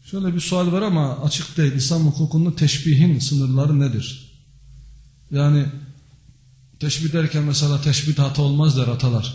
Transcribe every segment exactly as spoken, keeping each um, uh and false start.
Şöyle bir sual var ama açık değil. İslam hukukunda teşbihin sınırları nedir? Yani teşbih derken mesela teşbih hata olmaz der atalar.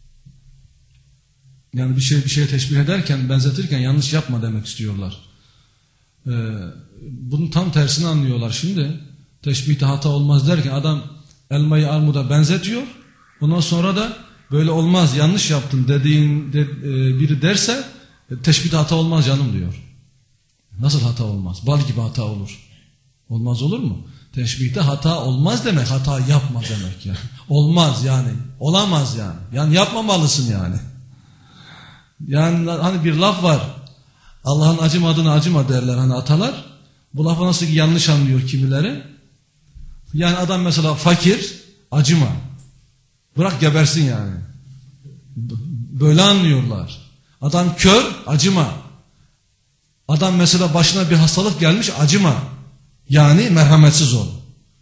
Yani bir şey bir şeye teşbih ederken, benzetirken yanlış yapma demek istiyorlar. Ee, bunun tam tersini anlıyorlar şimdi. Teşbihte hata olmaz derken adam elmayı armuda benzetiyor. Ondan sonra da böyle olmaz, yanlış yaptın dediğin de, e, biri derse teşbihte hata olmaz canım diyor. Nasıl hata olmaz? Bal gibi hata olur. Olmaz olur mu? Teşbihte hata olmaz demek, hata yapma demek yani. Olmaz yani, olamaz yani. Yani yapmamalısın yani. Yani hani bir laf var. Allah'ın acımadığına acıma derler hani atalar. Bu lafı nasıl ki yanlış anlıyor kimileri. Yani adam mesela fakir, acıma. Bırak gebersin yani. Böyle anlıyorlar. Adam kör, acıma. Adam mesela başına bir hastalık gelmiş, acıma. Yani merhametsiz ol.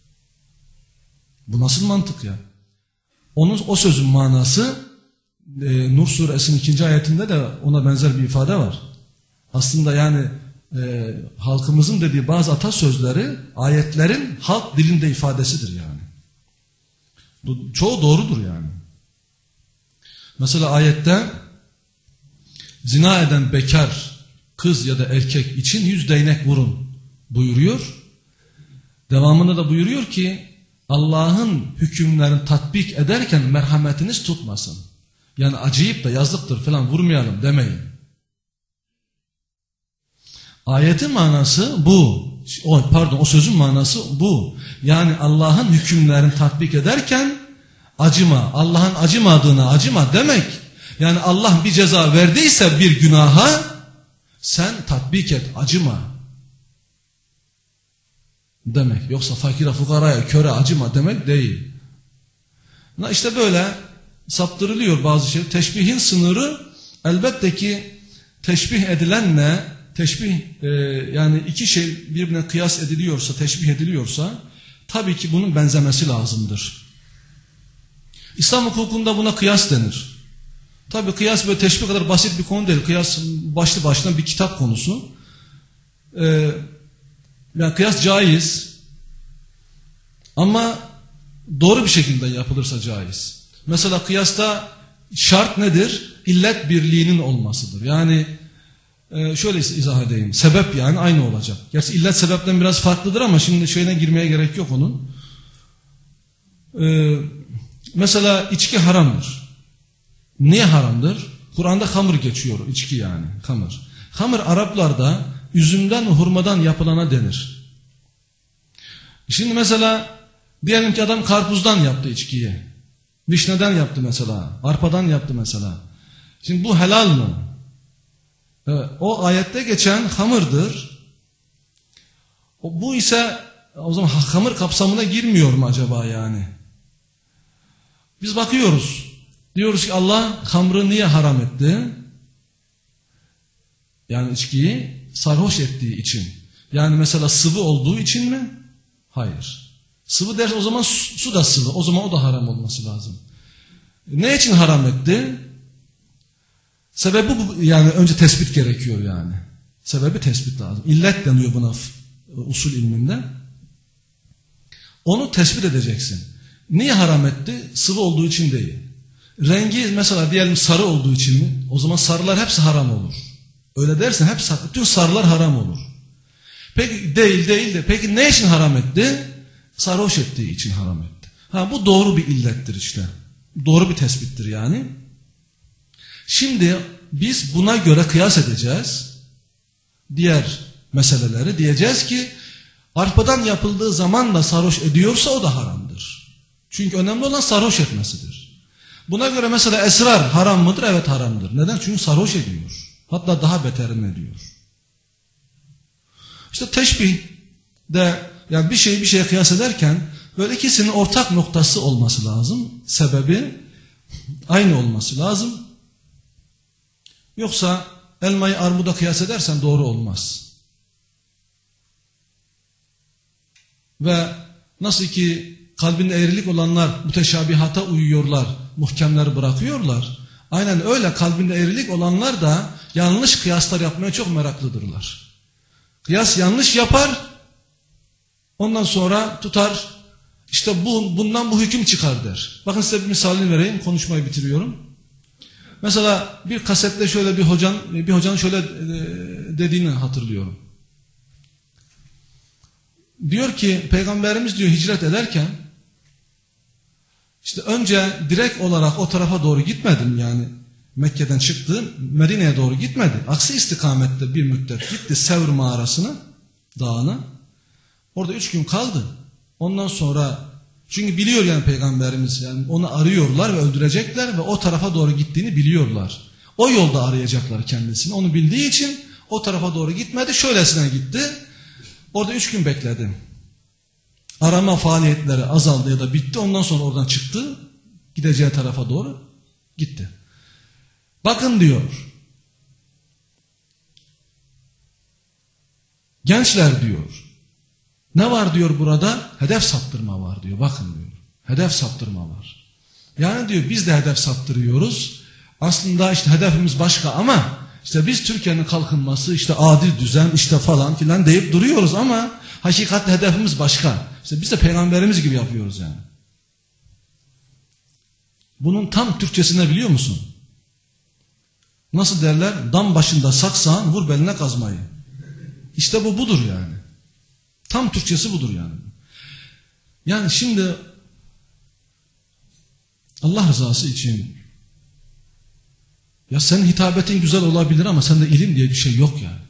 Bu nasıl mantık ya? Onun o sözün manası e, Nur suresinin ikinci ayetinde de ona benzer bir ifade var. Aslında yani e, halkımızın dediği bazı atasözleri ayetlerin halk dilinde ifadesidir yani. Bu çoğu doğrudur yani. Mesela ayette zina eden bekar kız ya da erkek için yüz değnek vurun buyuruyor. Devamında da buyuruyor ki Allah'ın hükümlerini tatbik ederken merhametiniz tutmasın. Yani acıyıp da yazlıktır falan vurmayalım demeyin. Ayetin manası bu. O, pardon o sözün manası bu. Yani Allah'ın hükümlerini tatbik ederken acıma. Allah'ın acımadığına acıma demek. Yani Allah bir ceza verdiyse bir günaha sen tatbik et, acıma demek. Yoksa fakire, fukaraya, köre acıma demek değil. İşte böyle saptırılıyor bazı şey. Teşbihin sınırı elbette ki teşbih edilenle teşbih e, yani iki şey birbirine kıyas ediliyorsa, teşbih ediliyorsa tabii ki bunun benzemesi lazımdır. İslam hukukunda buna kıyas denir. Tabii kıyas böyle teşbih kadar basit bir konu değil. Kıyas başlı başına bir kitap konusu. Ee, yani kıyas caiz. Ama doğru bir şekilde yapılırsa caiz. Mesela kıyasta şart nedir? İllet birliğinin olmasıdır. Yani e, şöyle izah edeyim. Sebep yani aynı olacak. Gerçi illet sebepten biraz farklıdır ama şimdi şeyine girmeye gerek yok onun. Ee, mesela içki haramdır. Niye haramdır? Kur'an'da hamır geçiyor, içki yani, hamır. Hamır Araplarda üzümden ve hurmadan yapılana denir. Şimdi mesela diyelim ki adam karpuzdan yaptı içkiyi. Vişneden yaptı mesela, arpadan yaptı mesela. Şimdi bu helal mı? Ee, o ayette geçen hamırdır. O, bu ise o zaman hamır kapsamına girmiyor mu acaba yani? Biz bakıyoruz. Diyoruz ki Allah hamrı niye haram etti? Yani içkiyi sarhoş ettiği için. Yani mesela sıvı olduğu için mi? Hayır. Sıvı derse o zaman su, su da sıvı. O zaman o da haram olması lazım. Ne için haram etti? Sebebi bu, yani önce tespit gerekiyor yani. Sebebi tespit lazım. İllet deniyor buna usul ilminde. Onu tespit edeceksin. Niye haram etti? Sıvı olduğu için değil. Rengi mesela diyelim sarı olduğu için mi? O zaman sarılar hepsi haram olur. Öyle dersen hep bütün sarılar haram olur. Peki değil değil de peki ne için haram etti? Sarhoş ettiği için haram etti. Ha bu doğru bir illettir işte. Doğru bir tespittir yani. Şimdi biz buna göre kıyas edeceğiz. Diğer meseleleri diyeceğiz ki arpadan yapıldığı zaman da sarhoş ediyorsa o da haramdır. Çünkü önemli olan sarhoş etmesidir. Buna göre mesela esrar haram mıdır? Evet haramdır. Neden? Çünkü sarhoş ediyor. Hatta daha beterini ediyor. İşte teşbih de yani bir şeyi bir şeye kıyas ederken böyle ikisinin ortak noktası olması lazım. Sebebi aynı olması lazım. Yoksa elmayı armuda kıyas edersen doğru olmaz. Ve nasıl ki kalbinde eğrilik olanlar müteşabihata uyuyorlar, muhkemleri bırakıyorlar. Aynen öyle kalbinde eğrilik olanlar da yanlış kıyaslar yapmaya çok meraklıdırlar. Kıyas yanlış yapar. Ondan sonra tutar. İşte bu, bundan bu hüküm çıkar der. Bakın size bir misalini vereyim. Konuşmayı bitiriyorum. Mesela bir kasette şöyle bir hocan, bir hocanın şöyle dediğini hatırlıyorum. Diyor ki Peygamberimiz diyor hicret ederken işte önce direkt olarak o tarafa doğru gitmedim, yani Mekke'den çıktı, Medine'ye doğru gitmedi. Aksi istikamette bir müddet gitti Sevr mağarasına, dağına. Orada üç gün kaldı. Ondan sonra, çünkü biliyor yani Peygamberimiz, yani onu arıyorlar ve öldürecekler ve o tarafa doğru gittiğini biliyorlar. O yolda arayacaklar kendisini. Onu bildiği için o tarafa doğru gitmedi, şöylesine gitti. Orada üç gün bekledi. Arama faaliyetleri azaldı ya da bitti. Ondan sonra oradan çıktı. Gideceği tarafa doğru gitti. Bakın diyor. Gençler diyor. Ne var diyor burada? Hedef saptırma var diyor. Bakın diyor. Hedef saptırma var. Yani diyor biz de hedef saptırıyoruz. Aslında işte hedefimiz başka ama işte biz Türkiye'nin kalkınması, işte adil düzen, işte falan filan deyip duruyoruz ama hakikatte hedefimiz başka. İşte biz de Peygamberimiz gibi yapıyoruz yani. Bunun tam Türkçesini biliyor musun? Nasıl derler? Dam başında saksağın, vur beline kazmayı. İşte bu budur yani. Tam Türkçesi budur yani. Yani şimdi Allah rızası için, ya senin hitabetin güzel olabilir ama sende ilim diye bir şey yok yani.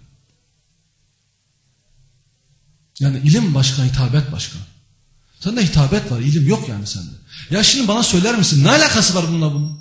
Yani ilim başka, hitabet başka. Sende hitabet var, ilim yok yani sende. Ya şimdi bana söyler misin, ne alakası var bununla bunun?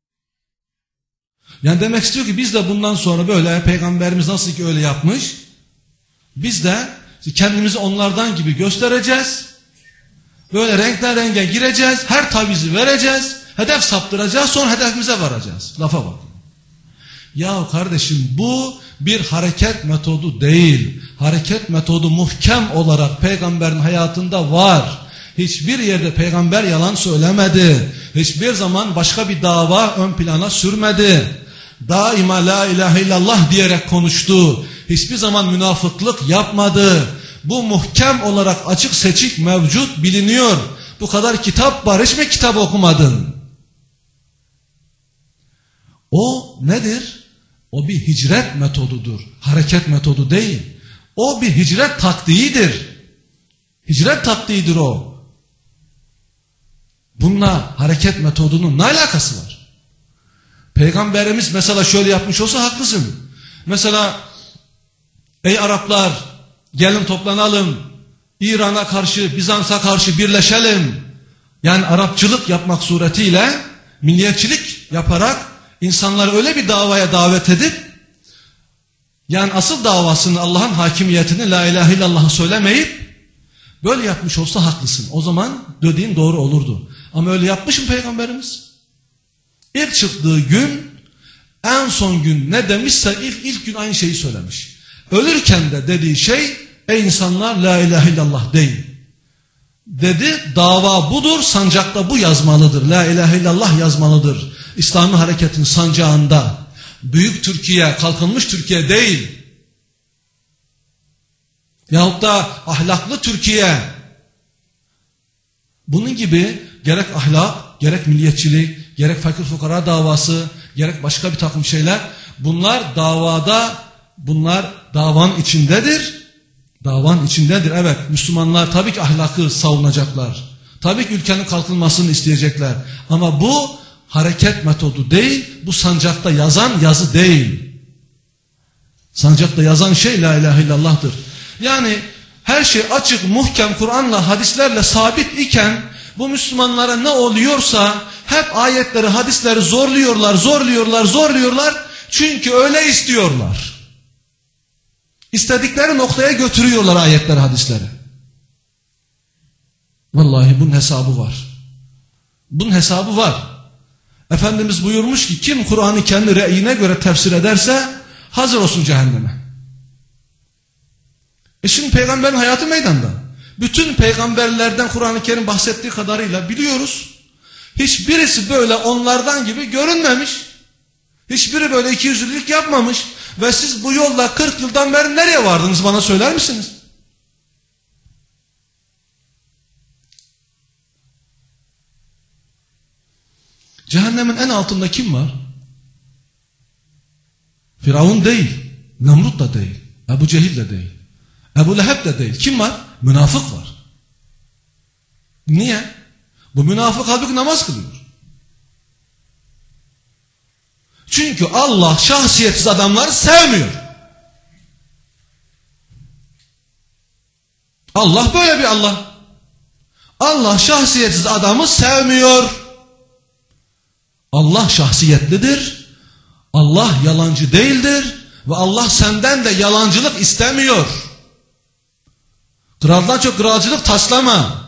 Yani demek istiyor ki biz de bundan sonra böyle, Peygamberimiz nasıl ki öyle yapmış, biz de kendimizi onlardan gibi göstereceğiz. Böyle renkten renge gireceğiz, her tavizi vereceğiz, hedef saptıracağız, sonra hedefimize varacağız. Lafa bak. Ya kardeşim, bu bir hareket metodu değil. Hareket metodu muhkem olarak peygamberin hayatında var. Hiçbir yerde peygamber yalan söylemedi. Hiçbir zaman başka bir dava ön plana sürmedi. Daima la ilahe illallah diyerek konuştu. Hiçbir zaman münafıklık yapmadı. Bu muhkem olarak açık seçik mevcut, biliniyor. Bu kadar kitap var, hiç mi kitap okumadın? O nedir? O bir hicret metodudur. Hareket metodu değil. O bir hicret taktiğidir. Hicret taktiğidir o. Bununla hareket metodunun ne alakası var? Peygamberimiz mesela şöyle yapmış olsa haklısın. Mesela ey Araplar, gelin toplanalım, İran'a karşı, Bizans'a karşı birleşelim. Yani Arapçılık yapmak suretiyle, milliyetçilik yaparak insanları öyle bir davaya davet edip, yani asıl davasını, Allah'ın hakimiyetini, la ilahe illallah'ı söylemeyip böyle yapmış olsa haklısın. O zaman dediğin doğru olurdu. Ama öyle yapmış mı Peygamberimiz? İlk çıktığı gün, en son gün ne demişse ilk, ilk gün aynı şeyi söylemiş. Ölürken de dediği şey, ey insanlar la ilahe illallah deyin. Dedi, dava budur, sancakta bu yazmalıdır. La ilahe illallah yazmalıdır. İslami hareketin sancağında. Büyük Türkiye, kalkınmış Türkiye değil. Yahut da ahlaklı Türkiye. Bunun gibi gerek ahlak, gerek milliyetçilik, gerek fakir fukara davası, gerek başka bir takım şeyler. Bunlar davada, bunlar davanın içindedir. Davanın içindedir. Evet, Müslümanlar tabii ki ahlakı savunacaklar. Tabii ki ülkenin kalkınmasını isteyecekler. Ama bu hareket metodu değil, bu sancakta yazan yazı değil. Sancakta yazan şey la ilahe illallah'tır. Yani her şey açık, muhkem, Kur'an'la, hadislerle sabit iken bu Müslümanlara ne oluyorsa hep ayetleri, hadisleri zorluyorlar, zorluyorlar, zorluyorlar. Çünkü öyle istiyorlar. İstedikleri noktaya götürüyorlar ayetleri, hadisleri. Vallahi bunun hesabı var. Bunun hesabı var. Efendimiz buyurmuş ki kim Kur'an'ı kendi reyine göre tefsir ederse hazır olsun cehenneme. E şimdi peygamberin hayatı meydanda. Bütün peygamberlerden Kur'an-ı Kerim bahsettiği kadarıyla biliyoruz. Hiçbirisi böyle onlardan gibi görünmemiş. Hiçbiri böyle ikiyüzlülük yapmamış. Ve siz bu yolla kırk yıldan beri nereye vardınız, bana söyler misiniz? Cehennemin en altında kim var? Firavun değil, Nemrut da değil, Ebu Cehil de değil, Ebu Leheb de değil. Kim var? Münafık var. Niye? Bu münafık halbuki namaz kılıyor. Çünkü Allah şahsiyetsiz adamları sevmiyor. Allah böyle bir Allah. Allah şahsiyetsiz adamı sevmiyor. Allah şahsiyetlidir. Allah yalancı değildir. Ve Allah senden de yalancılık istemiyor. Kraldan çok kralcılık taslama.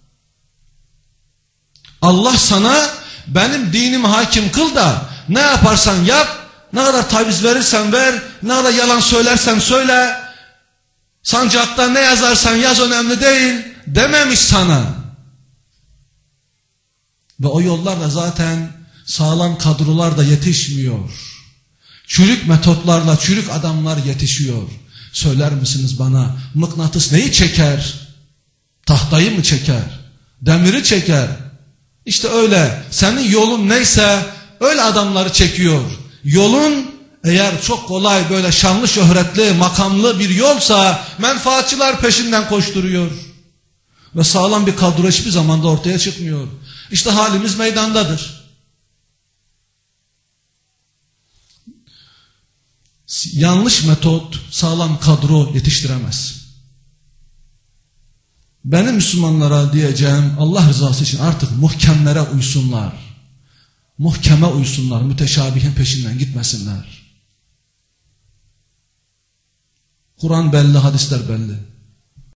Allah sana benim dinimi hakim kıl da ne yaparsan yap, ne kadar taviz verirsen ver, ne kadar yalan söylersen söyle, sancakta ne yazarsan yaz önemli değil dememiş sana. Ve o yollarda zaten sağlam kadrolar da yetişmiyor. Çürük metotlarla çürük adamlar yetişiyor. Söyler misiniz bana, mıknatıs neyi çeker? Tahtayı mı çeker? Demiri çeker. İşte öyle. Senin yolun neyse öyle adamları çekiyor. Yolun eğer çok kolay, böyle şanlı şöhretli, makamlı bir yolsa menfaatçılar peşinden koşturuyor. Ve sağlam bir kadro hiçbir zaman da ortaya çıkmıyor. İşte halimiz meydandadır. Yanlış metot sağlam kadro yetiştiremez. Benim Müslümanlara diyeceğim, Allah rızası için artık muhkemlere uysunlar. Muhkeme uysunlar, müteşabihin peşinden gitmesinler. Kur'an belli, hadisler belli.